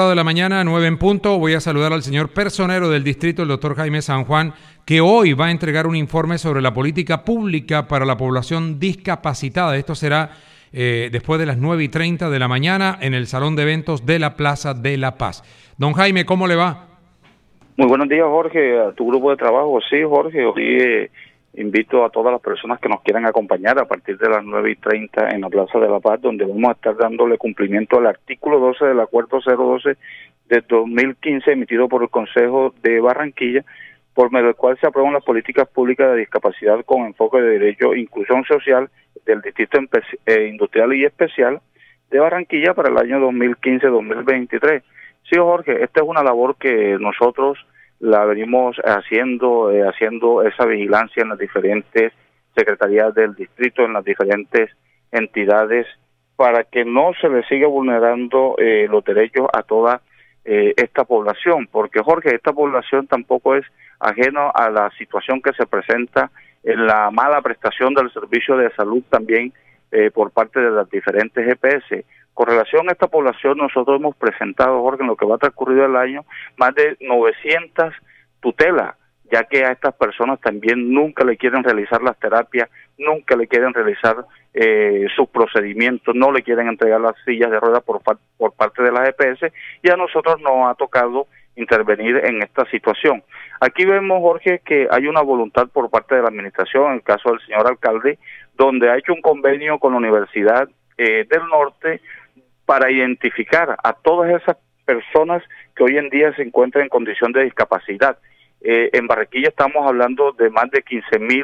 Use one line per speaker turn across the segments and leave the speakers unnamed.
de la mañana, 9 en punto. Voy a saludar al señor personero del distrito, el doctor Jaime San Juan, que hoy va a entregar un informe sobre la política pública para la población discapacitada. Esto será después de las 9:30 de la mañana en el Salón de Eventos de la Plaza de la Paz. Don Jaime, ¿cómo le va?
Muy buenos días, Jorge, a tu grupo de trabajo. Sí, Jorge, hoy invito a todas las personas que nos quieran acompañar a partir de las 9:30 en la Plaza de la Paz, donde vamos a estar dándole cumplimiento al artículo 12 del Acuerdo 012 de 2015 emitido por el Consejo de Barranquilla, por medio del cual se aprueban las políticas públicas de discapacidad con enfoque de derecho e inclusión social del Distrito Industrial y Especial de Barranquilla para el año 2015-2023. Sí, Jorge, esta es una labor que nosotros la venimos haciendo esa vigilancia en las diferentes secretarías del distrito, en las diferentes entidades, para que no se le siga vulnerando los derechos a toda esta población, porque Jorge, esta población tampoco es ajeno a la situación que se presenta en la mala prestación del servicio de salud también por parte de las diferentes EPS. Con relación a esta población, nosotros hemos presentado, Jorge, en lo que va transcurrido el año, más de 900 tutelas, ya que a estas personas también nunca le quieren realizar las terapias, nunca le quieren realizar sus procedimientos, no le quieren entregar las sillas de ruedas por parte de las EPS, y a nosotros nos ha tocado intervenir en esta situación. Aquí vemos, Jorge, que hay una voluntad por parte de la administración, en el caso del señor alcalde, donde ha hecho un convenio con la Universidad del Norte para identificar a todas esas personas que hoy en día se encuentran en condición de discapacidad. En Barranquilla estamos hablando de más de 15,000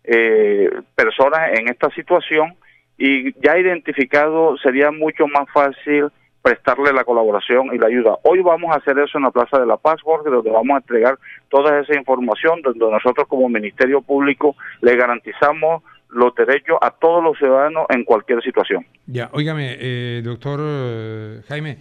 personas en esta situación, y ya identificado sería mucho más fácil prestarle la colaboración y la ayuda. Hoy vamos a hacer eso en la Plaza de la Paz, Jorge, donde vamos a entregar toda esa información, donde nosotros como Ministerio Público le garantizamos los derechos a todos los ciudadanos en cualquier situación.
Ya, óigame, doctor Jaime,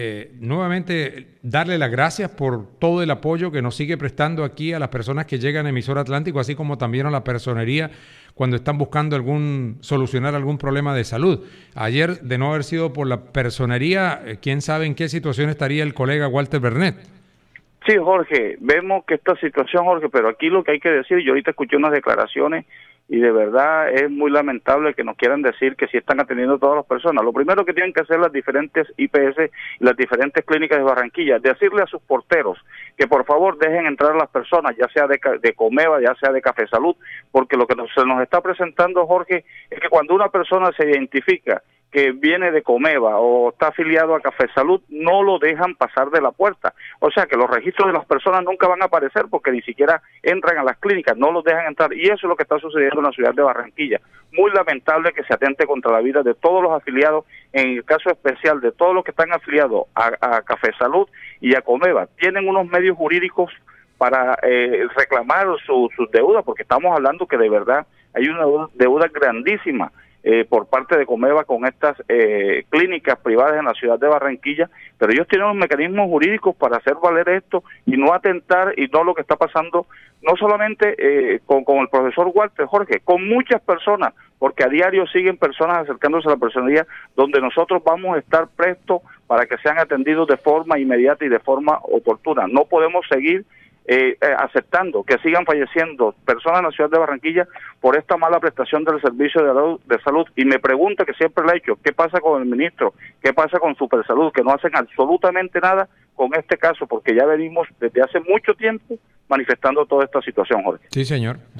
nuevamente darle las gracias por todo el apoyo que nos sigue prestando aquí a las personas que llegan a Emisor Atlántico, así como también a la personería cuando están buscando solucionar algún problema de salud. Ayer, de no haber sido por la personería, quién sabe en qué situación estaría el colega Walter Bernet.
Sí, Jorge, vemos que esta situación, Jorge, pero aquí lo que hay que decir, yo ahorita escuché unas declaraciones y de verdad es muy lamentable que nos quieran decir que sí están atendiendo a todas las personas. Lo primero que tienen que hacer las diferentes IPS y las diferentes clínicas de Barranquilla, decirle a sus porteros que por favor dejen entrar a las personas, ya sea de Comeva, ya sea de Café Salud, porque lo que se nos está presentando, Jorge, es que cuando una persona se identifica que viene de Comeva o está afiliado a Café Salud, no lo dejan pasar de la puerta. O sea que los registros de las personas nunca van a aparecer porque ni siquiera entran a las clínicas, no los dejan entrar, y eso es lo que está sucediendo en la ciudad de Barranquilla. Muy lamentable que se atente contra la vida de todos los afiliados, en el caso especial de todos los que están afiliados a Café Salud y a Comeva. Tienen unos medios jurídicos para reclamar sus deudas, porque estamos hablando que de verdad hay una deuda grandísima por parte de Comeva con estas clínicas privadas en la ciudad de Barranquilla, pero ellos tienen unos mecanismos jurídicos para hacer valer esto y no atentar, y no lo que está pasando, no solamente con el profesor Walter, Jorge, con muchas personas, porque a diario siguen personas acercándose a la personería, donde nosotros vamos a estar prestos para que sean atendidos de forma inmediata y de forma oportuna. No podemos seguir aceptando que sigan falleciendo personas en la ciudad de Barranquilla por esta mala prestación del servicio de salud. Y me pregunto, que siempre le he hecho, ¿qué pasa con el ministro? ¿Qué pasa con Supersalud? Que no hacen absolutamente nada con este caso, porque ya venimos desde hace mucho tiempo manifestando toda esta situación, Jorge.
Sí, señor.